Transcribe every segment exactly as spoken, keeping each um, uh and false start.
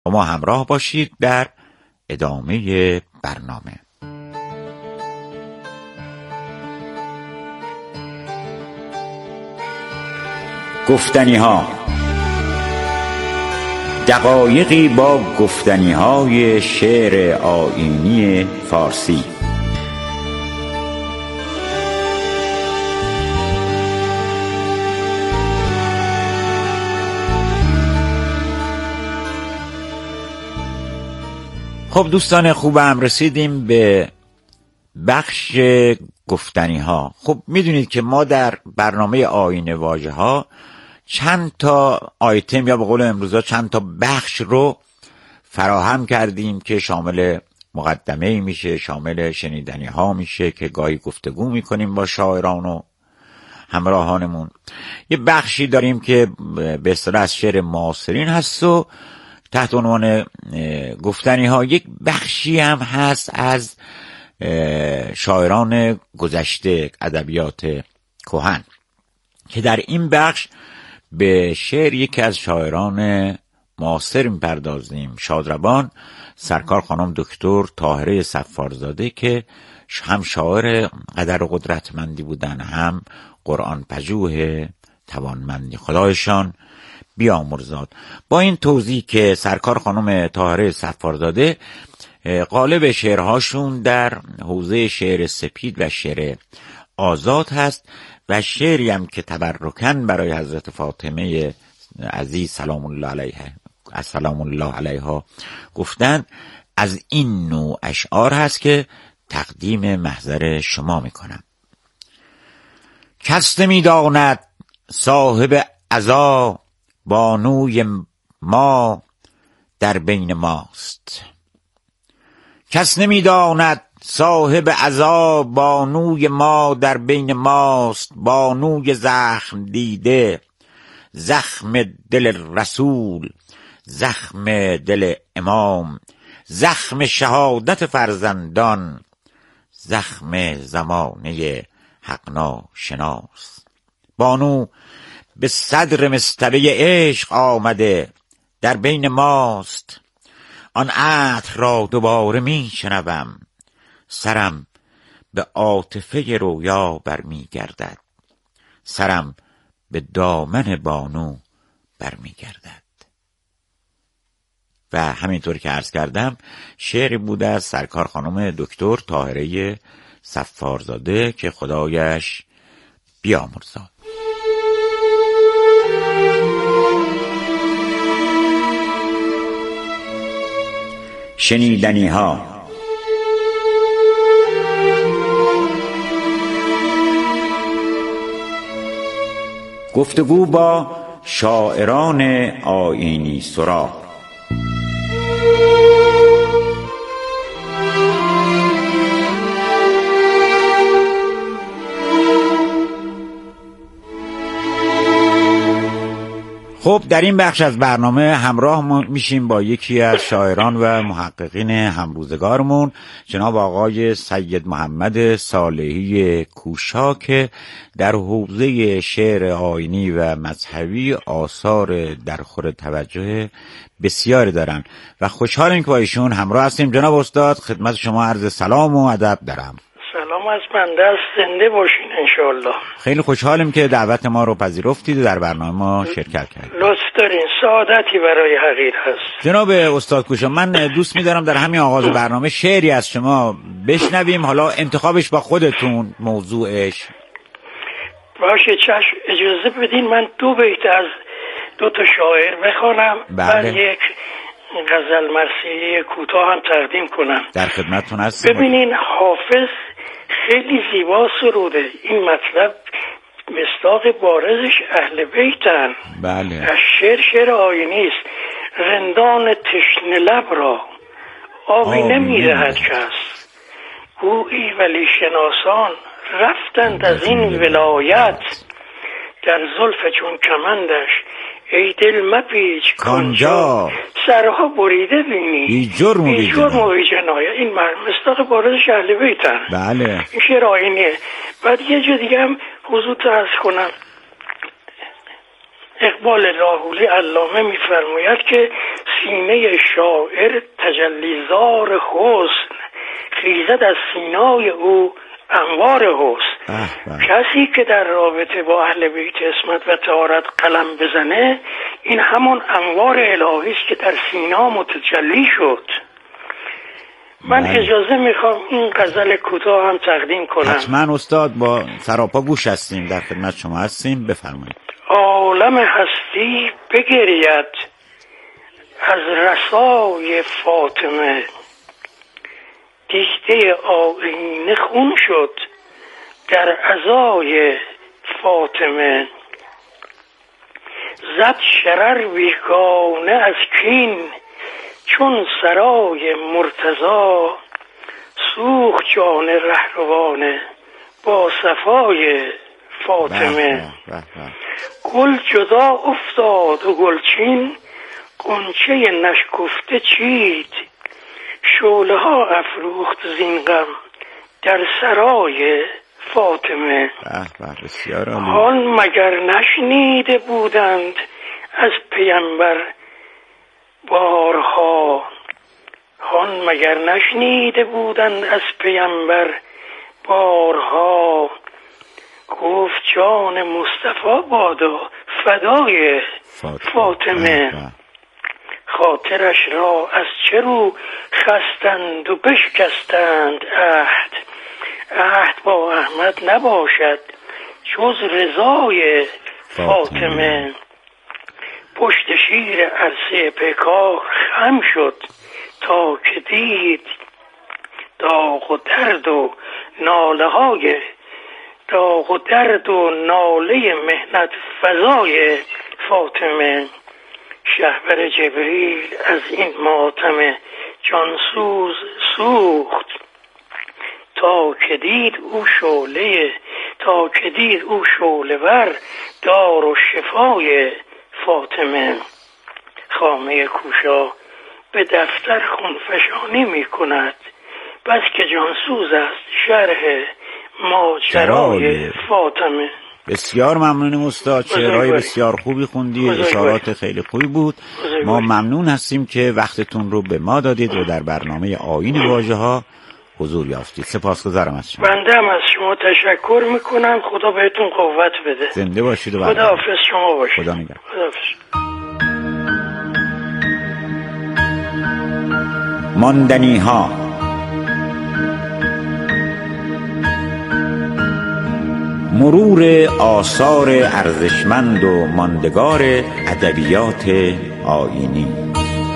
با ما همراه باشید در ادامه برنامه. گفتنی ها، دقایقی با گفتنی های شعر آیینی فارسی. خب دوستان خوبم، رسیدیم به بخش گفتنی ها. خب میدونید که ما در برنامه آیین واژه ها چند تا آیتم یا به قول امروزا چند تا بخش رو فراهم کردیم که شامل مقدمه میشه، شامل شنیدنی ها میشه که گاهی گفتگو میکنیم با شاعران و همراهانمون. یه بخشی داریم که به اصطلاح از شعر معاصرین هست و تحت عنوان گفتنی ها یک بخشی هم هست از شاعران گذشته، ادبیات کهن، که در این بخش به شعر یکی از شاعران معاصر میپردازیم، شادروان سرکار خانم دکتر طاهره صفارزاده که هم شاعر قدر و قدرتمندی بودن، هم قرآن پژوه توانمندی. خدایشان بیامرزاد. با این توضیح که سرکار خانم طاهره صفارزاده غالب شعرهاشون در حوزه شعر سپید و شعر آزاد هست و شعری هم که تبرکن برای حضرت فاطمه عزیز سلام الله علیها السلام الله علیها گفتن، از این نوع اشعار هست که تقدیم محضر شما میکنم. کس نمی‌داند صاحب عزا بانوی ما در بین ماست. کس نمی‌داند صاحب عزا بانوی ما در بین ماست. بانوی زخم دیده، زخم دل رسول، زخم دل امام، زخم شهادت فرزندان، زخم زمانه حقنا شناس. بانو به صدر مصطبه عشق آمده در بین ماست. آن عطر را دوباره می شنوم، سرم به عاطفه رویا برمی گردد. سرم به دامن بانو برمی گردد. و همینطور که عرض کردم شعری بوده از سرکار خانم دکتر طاهره صفارزاده که خدایش بیامرزاد. شنیدنی ها. گفتگو با شاعران آیینی سرا. خب در این بخش از برنامه همراه میشیم با یکی از شاعران و محققین همروزگارمون، جناب آقای سید محمد صالحی کوشا که در حوزه شعر آیینی و مذهبی آثار درخور توجه بسیاری دارن و خوشحالیم که با ایشون همراه هستیم. جناب استاد خدمت شما عرض سلام و ادب دارم. سلام از بنده است، زنده باشین انشاءالله. خیلی خوشحالیم که دعوت ما رو پذیرفتید و در برنامه ما شرکت کردید. لطف دارین، سعادتی برای حقیر هست. جناب استاد کوشا، من دوست می‌دارم در همین آغاز برنامه شعری از شما بشنویم، حالا انتخابش با خودتون، موضوعش. باشه چشم، اجازه بدین من دو بیت از دو تا شاعر بخوانم. بله. بعد یک غزل مرثیه کوتاه هم تقدیم کنم. در خدمتتون هستم. ببینین حافظ خیلی زیبا سروده. این مطلب مصداق بارزش اهل بیتن. بله. از شعر شعر آیینی است. رندان تشنه لب را آبی نمیدهد کس، گویی ولی شناسان رفتند از این ولایت. در زلف چون کمندش ای دل مپیچ کانجا، سرها بریده بینی بی جرم و بی جنایت. این مصداق بارزش اهل بیتن. بله. این شعر آیینیه. بعد یه جا دیگه هم حضور عرض کنم، اقبال لاحولی علامه میفرماید که سینه شاعر تجلیزار حسن، خیزد از سینای او انوار حسن. کسی که در رابطه با اهل بیت عصمت و طهارت قلم بزنه، این همون انوار الهی است که در سینا متجلی شد. من بله. اجازه میخوام این غزل کوتاه هم تقدیم کنم. حتما استاد، با سراپا گوش هستیم، در خدمت شما هستیم، بفرمایید. عالم هستی بگرید از رسای فاطمه، دیده آینه خون شد در عزای فاطمه. زد شرر بیگانه از کین چون سرای مرتضی، سوخت جان رهروانه با صفای فاطمه. گل جدا افتاد و گلچین غنچه نشکفته چید، شعله ها افروخت زین غم در سرای فاطمه. حال مگر نشنیده بودند از پیامبر بارها، هان مگر نشنیده بودند از پیامبر بارها، گفت جان مصطفی بادا فدای فاطمه. خاطرش را از چه رو خستند و بشکستند عهد، عهد با احمد نباشد جز رضای فاطمه. پشت شیر عرصه پیکار خم شد تا که دید داغ و درد و ناله های داغ و درد و ناله مهنت فضای فاطمه. شهبر جبریل از این ماتم جانسوز سوخت تا که دید او شعله تا که دید او شعله ور دار و شفای فاطمه. خامه کوشا به دفتر خونفشانی می کند، بس که جانسوز است شرح ماجرای فاطمه. بسیار ممنونم استاد، شعرهای بسیار خوبی خوندی، اشارات خیلی خوبی بود. ما ممنون هستیم که وقتتون رو به ما دادید و در برنامه آیین واژه ها حضور یافتید. سپاسگزارم از شما. بنده هم از شما تشکر میکنم. خدا بهتون قوت بده. زنده باشید و خدا حافظ شما باشید. خدا نگهدار. خدا حافظ. ماندنی ها. مرور آثار ارزشمند و ماندگار ادبیات آیینی.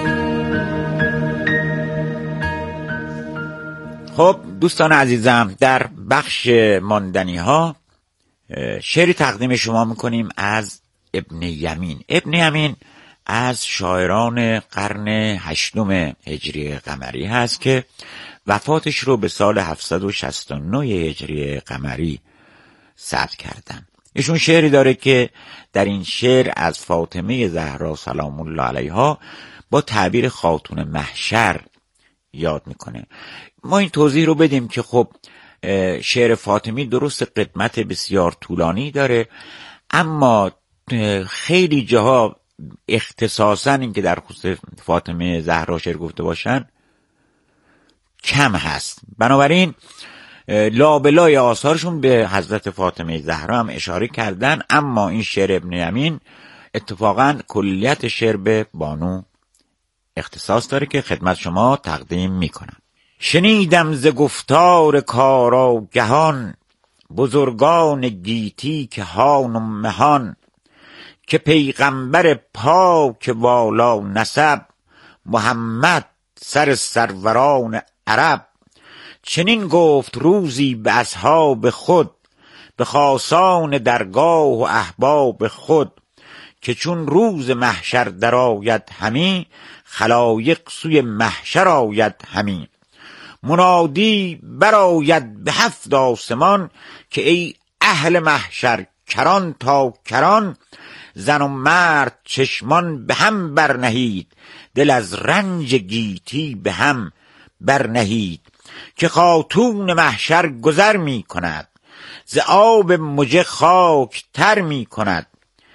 خب دوستان عزیزم، در بخش ماندنی ها شعری تقدیم شما میکنیم از ابن یمین. ابن یمین از شاعران قرن هشتم هجری قمری هست که وفاتش رو به سال هفتصد و شصت و نه هجری قمری ثبت کردن. ایشون شعری داره که در این شعر از فاطمه زهرا سلام الله علیها با تعبیر خاتون محشر یاد میکنه. ما این توضیح رو بدیم که خب شعر فاطمی درست قدمت بسیار طولانی داره، اما خیلی جاها اختصاصا این که در خصوص فاطمه زهرا شعر گفته باشن کم هست. بنابراین لابلای آثارشون به حضرت فاطمه زهرا هم اشاره کردن، اما این شعر ابن یمین اتفاقا کلیت شعر به بانو اختصاص داره که خدمت شما تقدیم میکنم. شنیدم ز گفتار کاراگهان، بزرگان گیتی که هان و مهان، که پیغمبر پاک والا نسب، محمد سر سروران عرب. چنین گفت روزی به اصحاب خود، به خاصان درگاه و احباب خود، که چون روز محشر در آید همی، خلایق سوی محشر آید همی. منادی برآید به هفت آسمان، که ای اهل محشر کران تا کران، زن و مرد چشمان به هم برنهید، دل از رنج گیتی به هم برنهید. که خاتون محشر گذر می کند، ز آب مژه خاک تر می کند.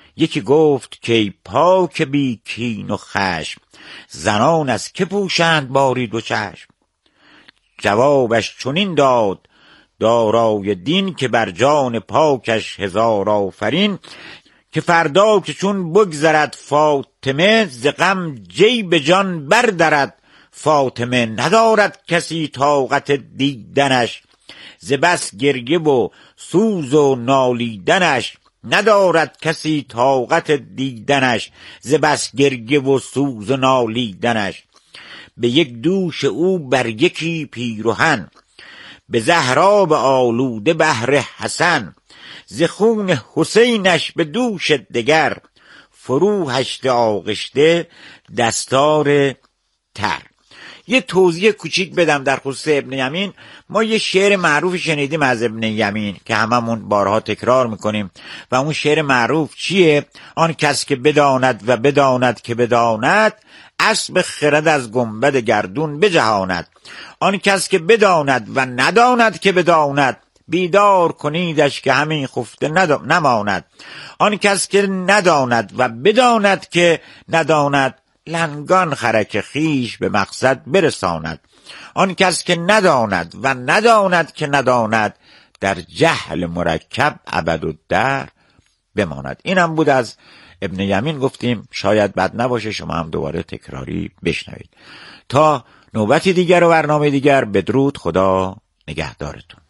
یکی گفت که ای پاک بی کین و خشم، زنان از که پوشند باری دو چشم. جوابش چنین داد دارای دین، که بر جان پاکش هزار آفرین. که فردا که چون بگذرد فاطمه، ز غم جیب جان بردرد فاطمه. ندارد کسی طاقت دیدنش، ز بس گریه و سوز و نالیدنش. ندارد کسی طاقت دیدنش، ز بس گریه و سوز و نالیدنش. به یک دوش او بر یکی پیرهن، به زهراب آلوده بهر حسن. ز خون حسینش به دوش دگر، فرو هشته آغشته دستار تر. یه توضیح کوچیک بدم در خصوص ابن یمین. ما یه شعر معروف شنیدیم از ابن یمین که هممون بارها تکرار میکنیم و اون شعر معروف چیه؟ آن کس که بداند و بداند که بداند، اسب خرد از گنبد گردون بجهاند. آن کس که بداند و نداند که بداند، بیدار کنیدش که همین خفته نماند. آن کس که نداند و بداند که نداند، لنگان خرک خیش به مقصد برساند. آن کس که نداند و نداند که نداند، در جهل مرکب ابدالدهر بماند. اینم بود از ابن یمین. گفتیم شاید بد نباشه شما هم دوباره تکراری بشنوید. تا نوبتی دیگر و برنامه دیگر، بدرود، خدا نگهدارتون.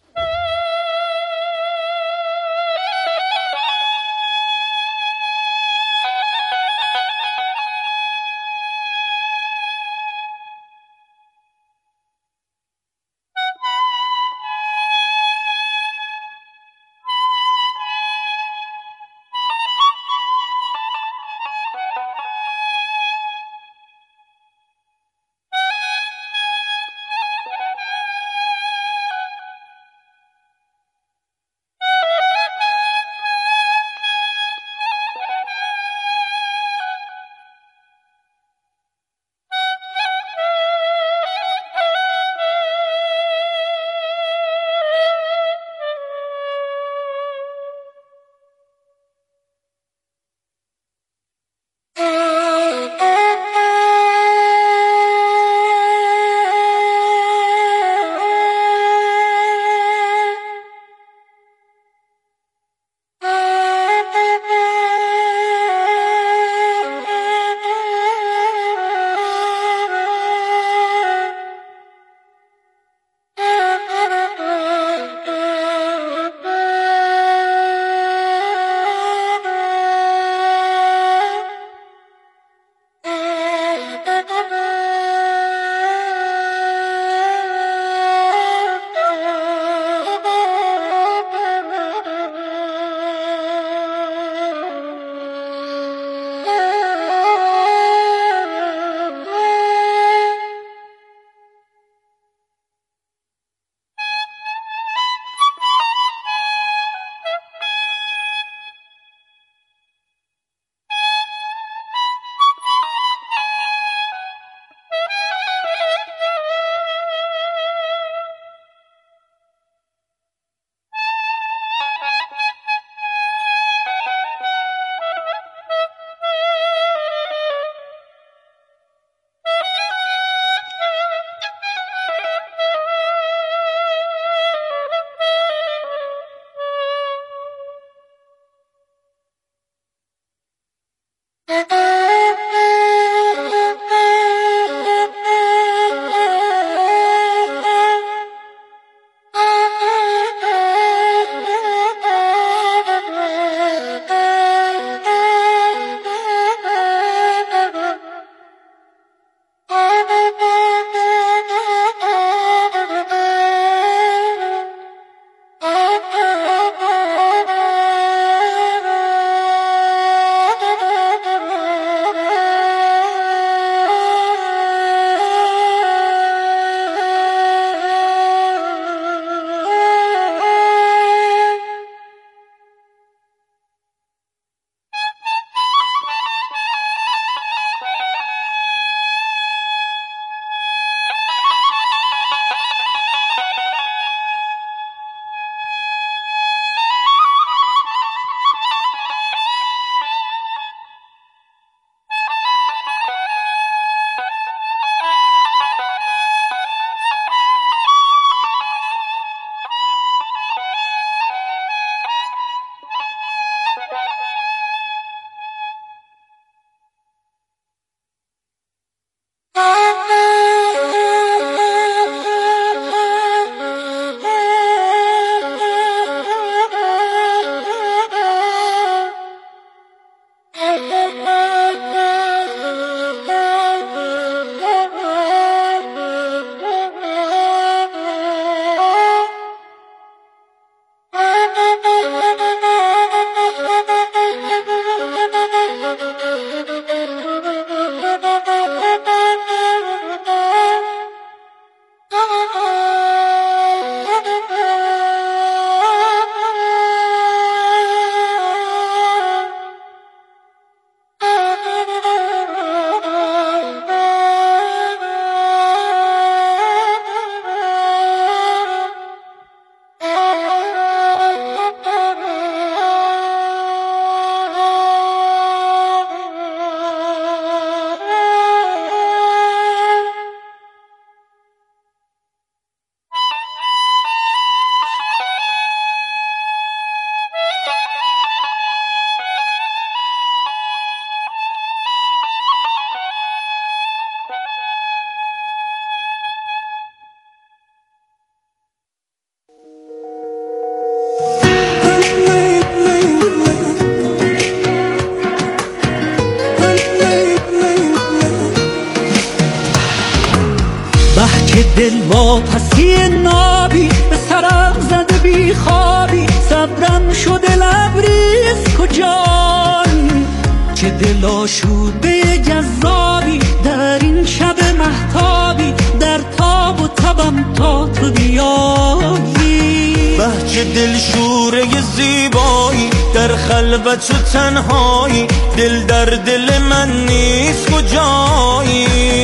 که دل واپسی نابی به سرم زده بی خوابی، صبرم شده لبریز کجایی، که دل آشوده جذابی در این شب مهتابی، در تاب و تبم تا تو بیایی. بهچه دل شوره زیبایی در خلوت و تنهایی، دل در دل من نیست کجایی،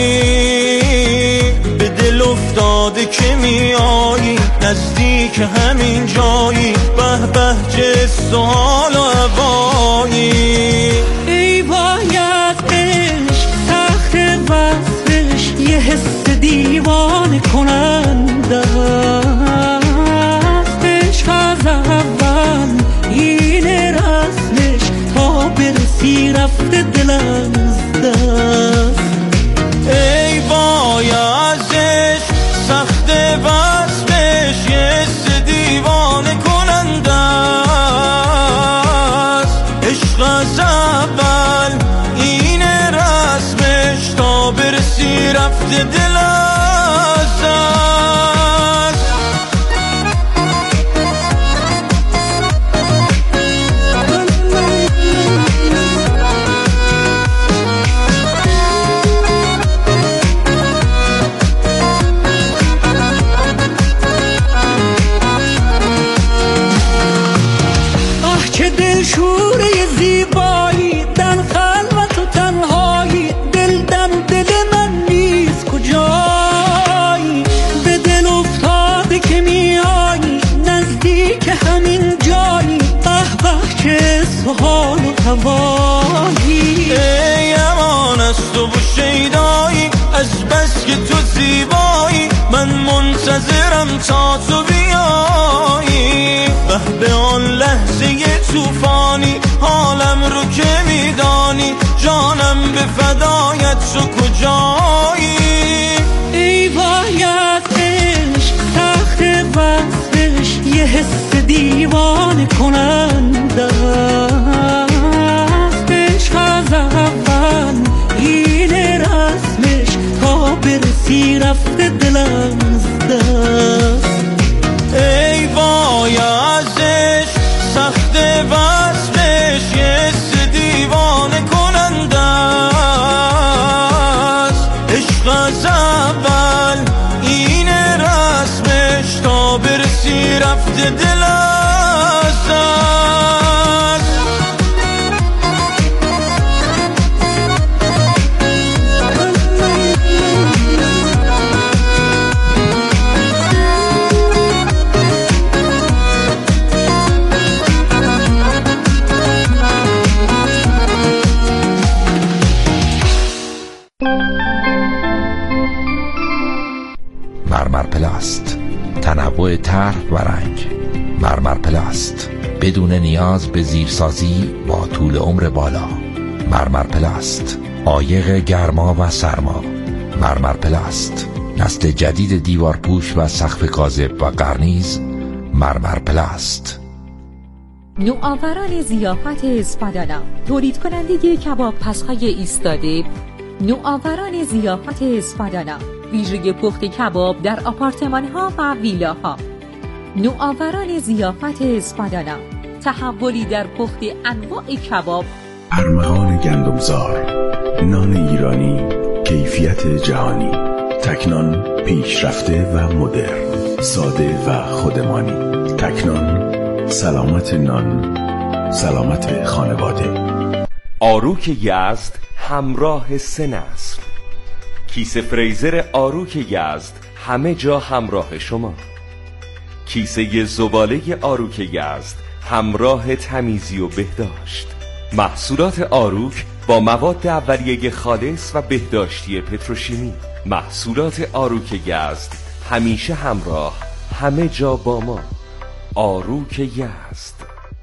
به دل افتاده که میایی نزدیک همین جایی، به به چه سوال و هوایی. ای وای از عشق سخت وصفش یه حس دیوانه کننده است، عشق از اول این رسمش تا برسی رفته دل از دست. ای وای از عشق سخت وصفش یه حس دیوانه کننده است، عشق از اول این رسمش تا برسی رفته دل از دست. آه چه دل شوره زیبایی در خلوت و تنهایی، دل در دل من نیست کجایی، به دل افتاده که میایی نزدیک همین جایی، به به چه سوال و هوایی. ای امان از تو و شیدایی، از بس که تو زیبایی من منتظرم تا تو بیایی، به به آن لحظه توفانی حالم رو که میدانی، جانم به فدایت تو کجایی. ای وای از عشق سخت وصفش یه حس دیوانه کننده است، عشق از اول این رسمش تا برسی رفته دل از دست. ای وای از عشق سخت وصفش یه حس دیوانه کننده است، عشق از اول این رسمش تا برسی رفته دل از دست. مرمر پلاست، تنوع طرح و رنگ. مرمر پلاست، بدون نیاز به زیرسازی با طول عمر بالا. مرمر پلاست، عایق گرما و سرما. مرمر پلاست، نسل جدید دیوارپوش و سقف کاذب و قرنیز. مرمر پلاست. نوآوران ضیافت اسپادانا، تولید کننده کباب پس‌های ایستاده. نوآوران ضیافت اسپادانا، ویژگی پخت کباب در آپارتمان‌ها و ویلاها. نوآوران ضیافت اسپادانا، تحولی در پخت انواع کباب. ارمغان گندمزار، نان ایرانی، کیفیت جهانی. تکنان پیشرفته و مدرن، ساده و خودمانی. تکنان، سلامت نان، سلامت خانواده. آروک یزد همراه سه نسل. کیسه فریزر آروک یزد همه جا همراه شما. کیسه زباله آروک یزد همراه تمیزی و بهداشت. محصولات آروک با مواد اولیه خالص و بهداشتی پتروشیمی. محصولات آروک یزد همیشه همراه، همه جا با ما. آروک یزد.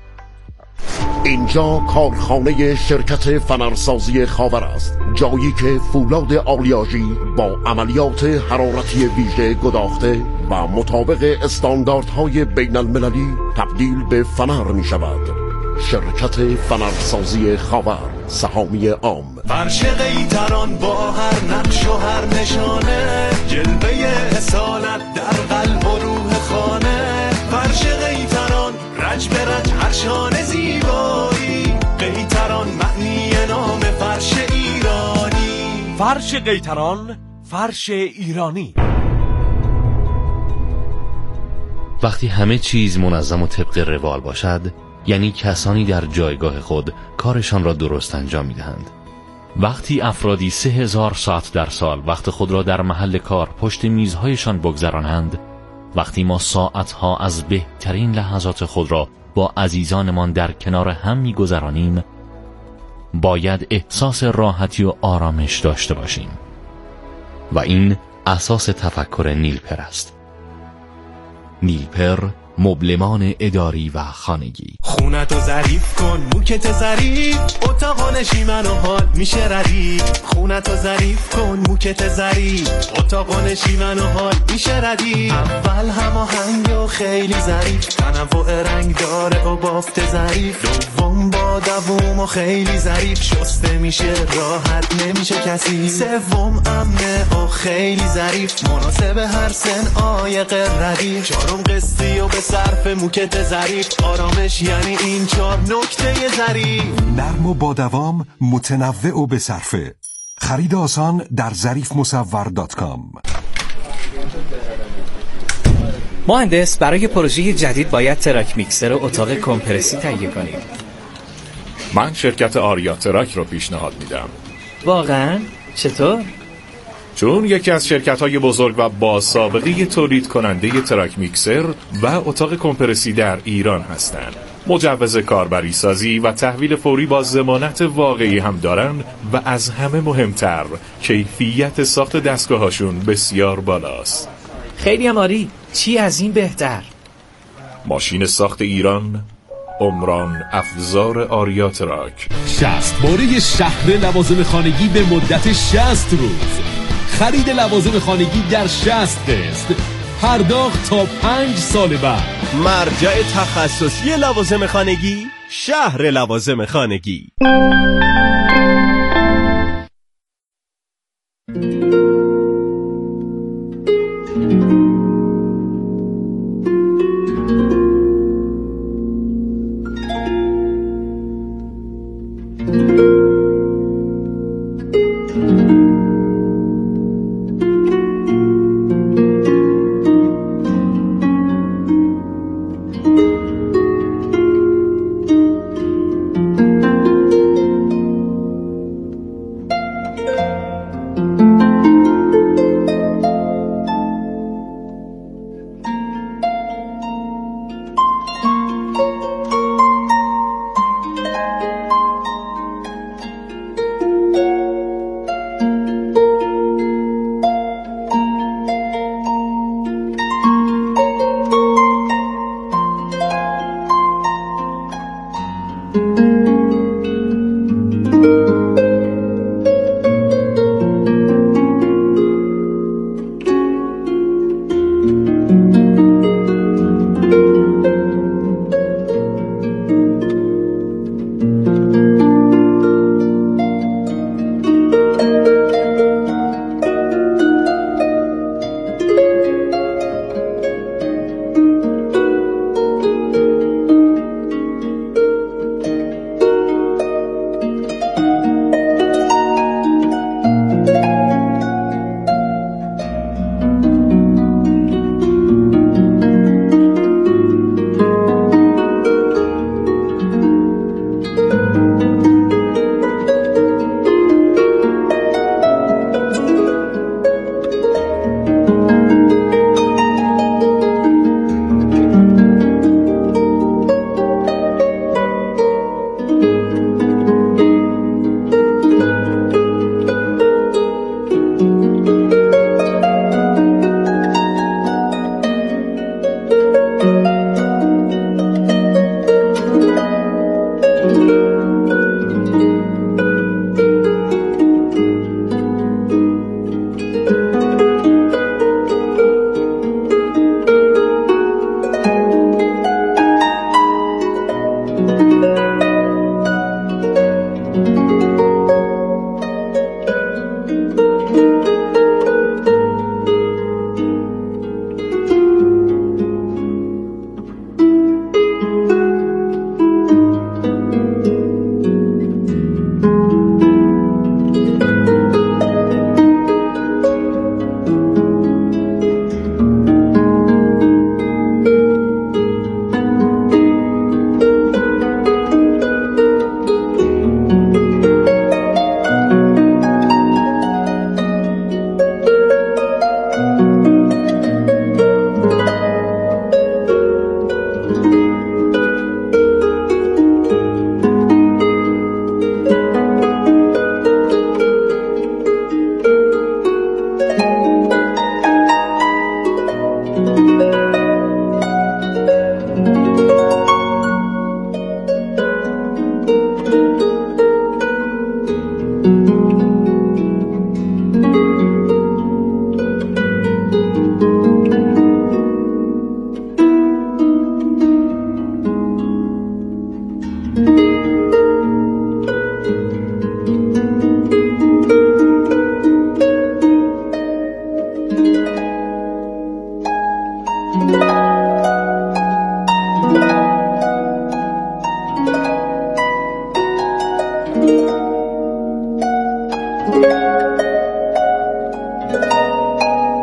اینجا کارخانه شرکت فنرسازی خاور است، جایی که فولاد آلیاژی با عملیات حرارتی ویژه گداخته و مطابق استانداردهای بین المللی تبدیل به فنر می شود. شرکت فنرسازی خاور، سهامی عام. فرش قیتران با هر نقش و هر نشانه، جلوه فرش قیطران، فرش ایرانی. وقتی همه چیز منظم و طبق روال باشد، یعنی کسانی در جایگاه خود کارشان را درست انجام می‌دهند. وقتی افرادی سه هزار ساعت در سال وقت خود را در محل کار پشت میزهایشان بگذرانند، وقتی ما ساعتها از بهترین لحظات خود را با عزیزانمان در کنار هم می‌گذرانیم، باید احساس راحتی و آرامش داشته باشیم و این اساس تفکر نیلپر است. نیلپر، مبلمان اداری و خانگی. خونتو ظریف کن، موکت ظریف، اتاق نشیمن و حال میشه ردیف. خونتو ظریف کن، موکت ظریف، اتاق نشیمن و حال میشه ردیف. اول هماهنگ و خیلی ظریف، تنوع رنگ داره و بافت ظریف. دوم با دووم و خیلی ظریف، شسته میشه راحت نمیشه کسی. سوم امنه و خیلی ظریف، مناسب هر سن عایق ردیف. چهارم قسطی و به صرف موکت ظریف، آرامش یعنی این چهار نکته ظریف. نرم و با دوام، متنوع و به صرفه. خرید آسان در ظریف مصور دات کام. مهندس، برای پروژه جدید باید تراک میکسر و اتاق کمپرسی تهیه کنیم. من شرکت آریا تراک رو پیشنهاد میدم. واقعا؟ چطور؟ چون یکی از شرکت‌های بزرگ و با سابقه تولید کننده تراک میکسر و اتاق کمپرسی در ایران هستند. مجوز کاربری سازی و تحویل فوری با ضمانت واقعی هم دارن و از همه مهمتر کیفیت ساخت دستگاهاشون بسیار بالاست. خیلی هم عالی. چی از این بهتر؟ ماشین ساخت ایران، عمران افزار آریا تراک. شصت باره شهر لوازم خانگی به مدت شصت روز. خرید لوازم خانگی در شصت قسط، پرداخت تا پنج سال بعد. مرجع تخصصی لوازم خانگی، شهر لوازم خانگی.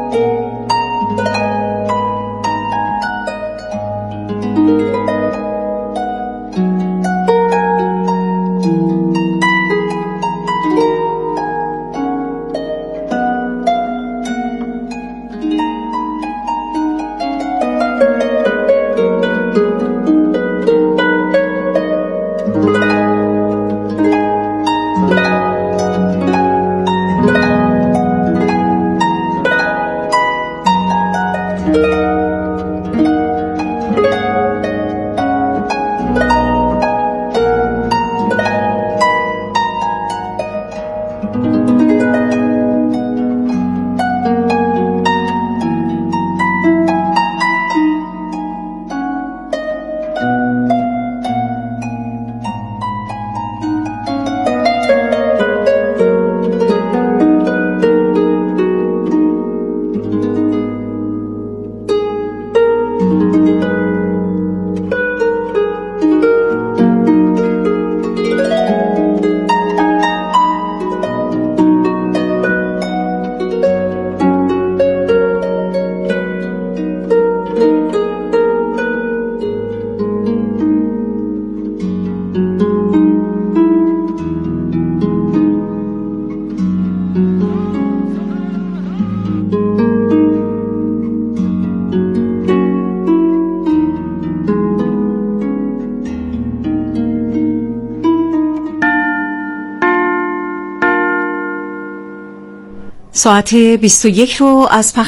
ساعت بیست و یک رو از پخش